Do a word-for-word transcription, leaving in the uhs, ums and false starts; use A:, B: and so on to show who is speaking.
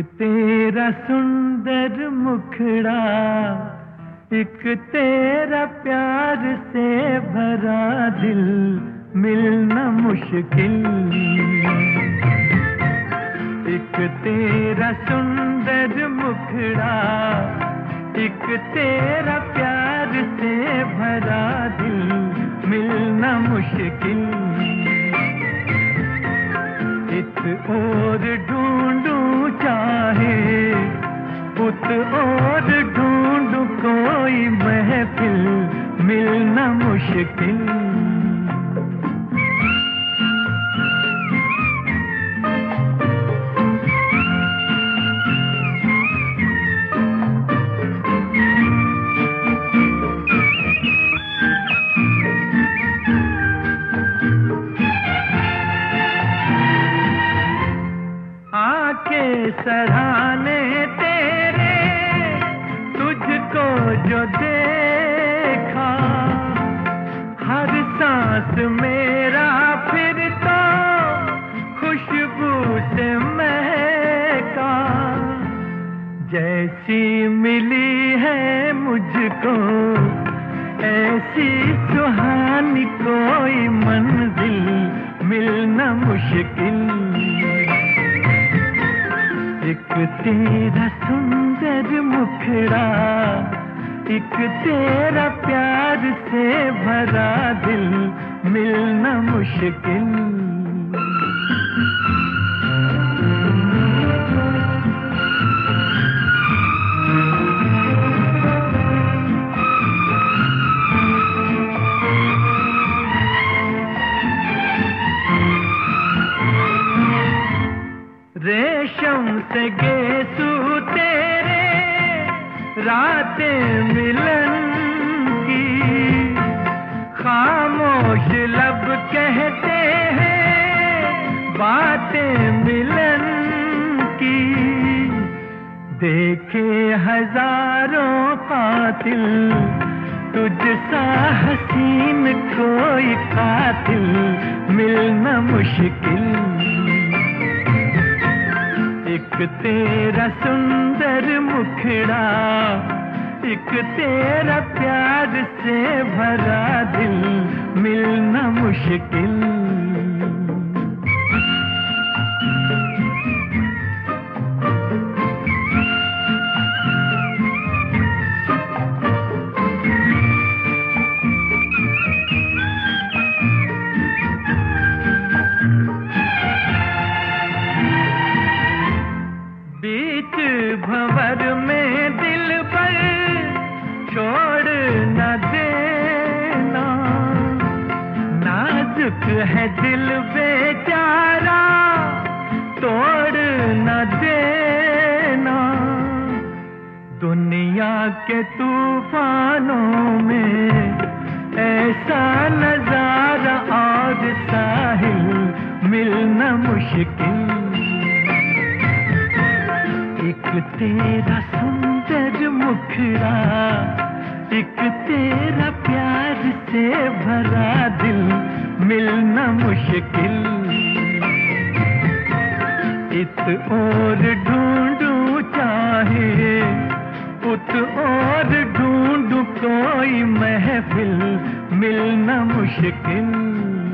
A: तेरा सुंदर मुखड़ा, एक तेरा प्यार से भरा दिल, मिलना मुश्किल। एक तेरा सुंदर मुखड़ा, एक तेरा प्यार से भरा दिल, मिलना मुश्किल। इत और ढूंढूं चाहे उत और ढूंढूं कोई महफिल, मिलना मुश्किल। सराहने तेरे तुझको जो देखा, हर सांस मेरा फिर तो खुशबू से महका। जैसी मिली है मुझको ऐसी सुहानी कोई मंजिल, मिलना मुश्किल। एक तेरा सुंदर मुखड़ा, एक तेरा प्यार से भरा दिल, मिलना मुश्किल। रेशम से गेसू तेरे रातें मिलन की, खामोश लब कहते हैं बातें मिलन की। देखे हजारों कातिल तुझसा हसीन कोई कातिल, मिलना मुश्किल। एक तेरा सुंदर मुखड़ा, एक तेरा प्यार से भरा दिल, मिलना मुश्किल। बीच भंवर में दिल पर छोड़ न देना, नाजुक है दिल बेचारा तोड़ न देना। दुनिया के तूफानों में ऐसा नजारा और साहिल, मिलना मुश्किल। एक तेरा सुंदर मुखड़ा, एक तेरा प्यार से भरा दिल, मिलना मुश्किल। इत और ढूंढूं चाहे उत और ढूंढूं कोई महफिल, मिलना मुश्किल।